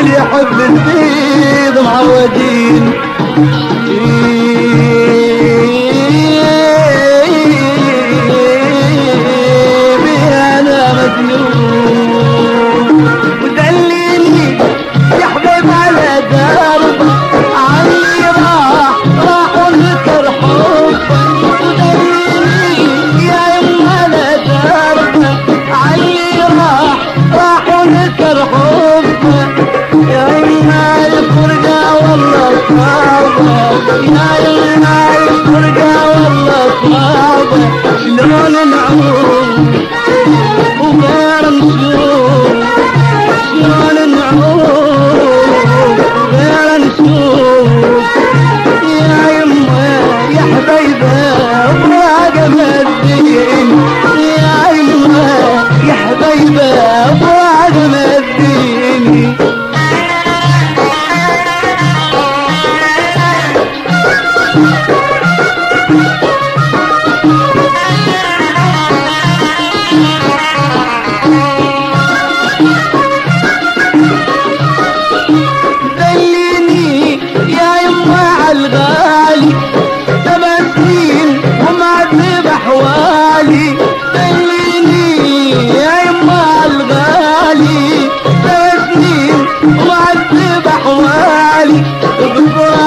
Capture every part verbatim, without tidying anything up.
واللي يحب البيض معودين. بيها انا مجنون ودليني يا حبيب على درب علي راح راح ونذكر حبك. ودليني يا يما على درب علي راح راح ونذكر حبك. يا يما الفرقة والله صعبة، يا يما الفرقة والله صعبة. شلون نعوم وغير نشوف، شلون نعوم وغير نشوف. يا يما يا حبيبة براقم الدين، يا يما يا حبيبة براقم الدين. دليني يا يما عالغالي ثمان سنين ومعذب احوالي. دليني يا يما عالغالي ثمان سنين ومعذب احوالي.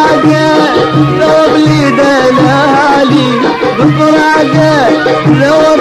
بفراقه ذوب لي دلالي، بفراقه ذوب